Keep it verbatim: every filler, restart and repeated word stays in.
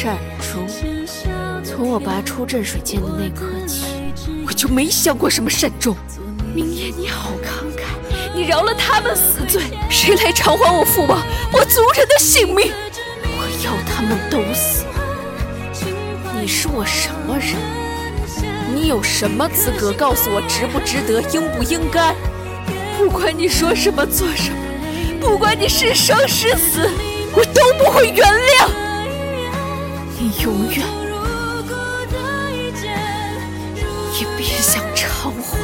善终。从我拔出镇水剑的那刻起，我就没想过什么善终。明夜你好慷慨，你饶了他们死罪，谁来偿还我父王我族人的性命？我要他们都死。你是我什么人？你有什么资格告诉我值不值得，应不应该？不管你说什么做什么，不管你是生是死，我都不会原谅你。永远也别想偿还。